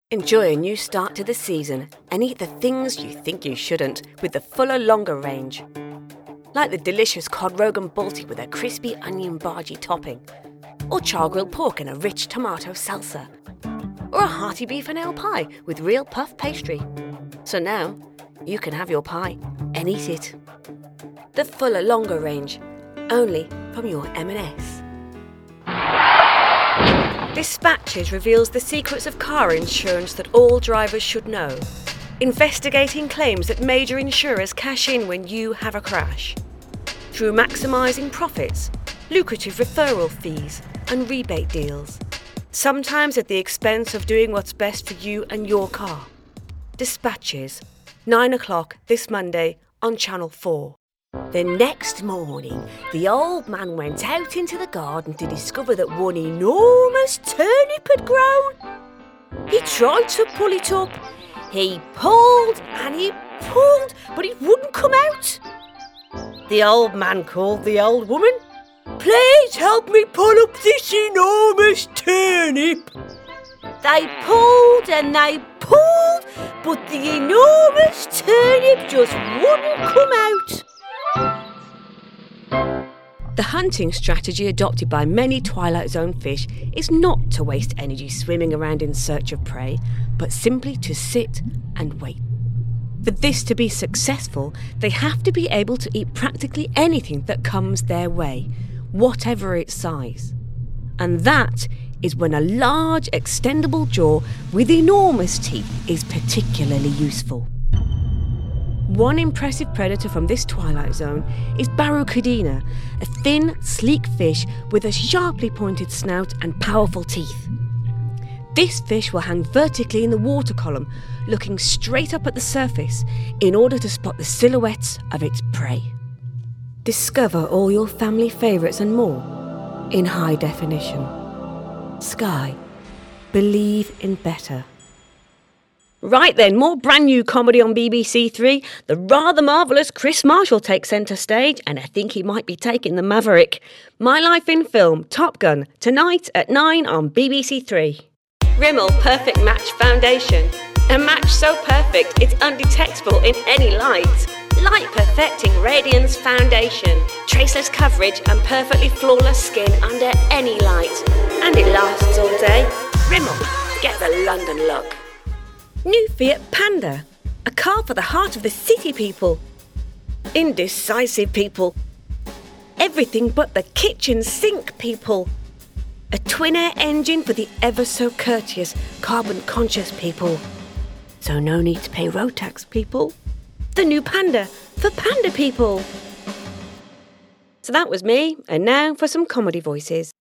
Enjoy a new start to the season and eat the things you think you shouldn't with the fuller, longer range. Like the delicious cod rogan balti with a crispy onion bhaji topping, or char-grilled pork and a rich tomato salsa, or a hearty beef and ale pie with real puff pastry. So now, you can have your pie and eat it. The fuller, longer range, only from your M&S. Dispatches reveals the secrets of car insurance that all drivers should know. Investigating claims that major insurers cash in when you have a crash. Through maximising profits, lucrative referral fees and rebate deals. Sometimes at the expense of doing what's best for you and your car. Dispatches, 9 o'clock this Monday on Channel 4. The next morning, the old man went out into the garden to discover that one enormous turnip had grown. He tried to pull it up. He pulled and he pulled, but it wouldn't come out. The old man called the old woman. "Please help me pull up this enormous turnip." They pulled and they pulled, but the enormous turnip just wouldn't come out. The hunting strategy adopted by many Twilight Zone fish is not to waste energy swimming around in search of prey, but simply to sit and wait. For this to be successful, they have to be able to eat practically anything that comes their way, whatever its size. And that is when a large, extendable jaw with enormous teeth is particularly useful. One impressive predator from this Twilight Zone is Barracuda, a thin, sleek fish with a sharply pointed snout and powerful teeth. This fish will hang vertically in the water column, looking straight up at the surface in order to spot the silhouettes of its prey. Discover all your family favourites and more in high definition. Sky. Believe in better. Right then, more brand new comedy on BBC Three. The rather marvellous Chris Marshall takes centre stage, and I think he might be taking the Maverick. My Life in Film, Top Gun, tonight at 9 on BBC Three. Rimmel Perfect Match Foundation. A match so perfect it's undetectable in any light. Light Perfecting Radiance Foundation. Traceless coverage and perfectly flawless skin under any light. And it lasts all day. Rimmel, get the London look. New Fiat Panda, a car for the heart of the city people. Indecisive people. Everything but the kitchen sink people. A twin-air engine for the ever-so-courteous, carbon-conscious people. So no need to pay road tax, people. The new Panda for Panda people. So that was me, and now for some comedy voices.